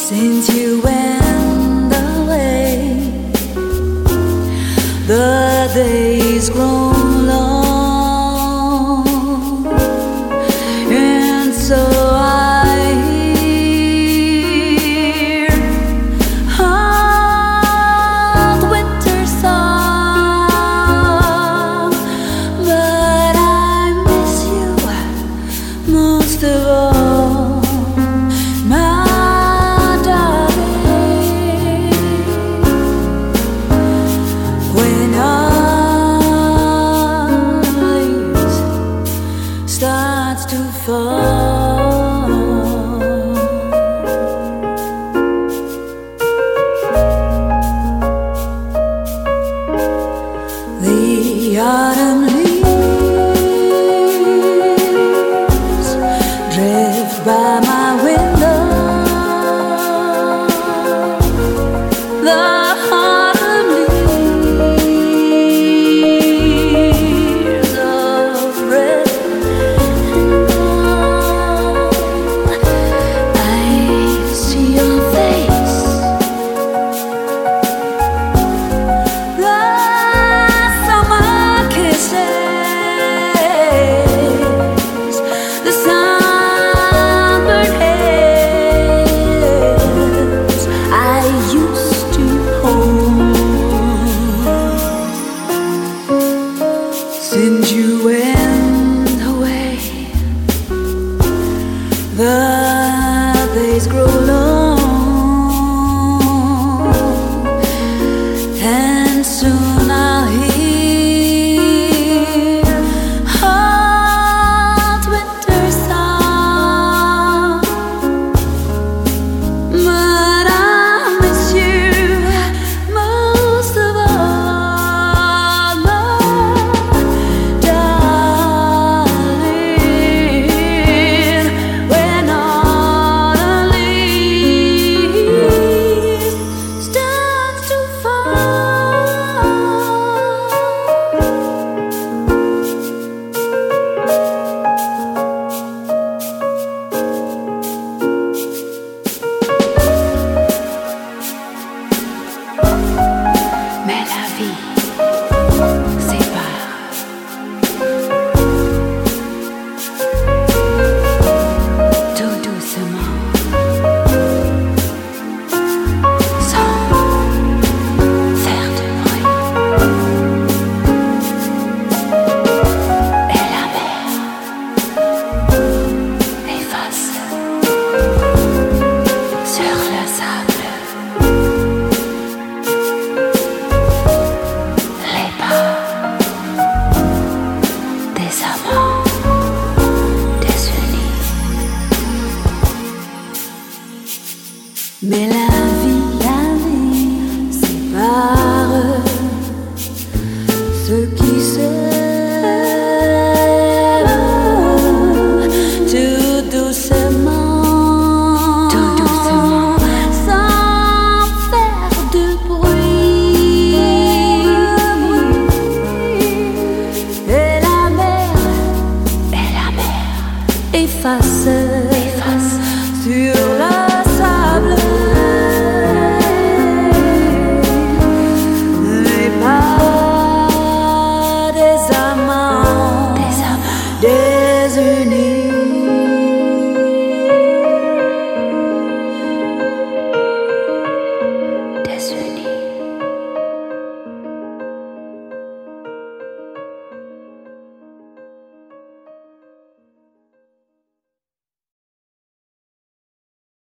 Since you went away, the days grow long, and so I hear hot winter song, but I miss you most of all, my darling. When our leaves starts to fall, the autumn leaves drift by my window. The autumn leaves of red and gold. I see your face, the summer kisses, the sunburned hands I used to hold. Since you went away, the days grow long, and soon I'll hear hot winter song, but I miss you most of all, my darling. When autumn leaves start to fall, mais la vie sépare tout doucement, sans faire de bruit. Et la mer efface sur le sable les pas des amants désunis. Mais la vie sépare ceux qui s'aiment tout doucement, sans faire de bruit. Et la mer efface sur le sable les pas des amants,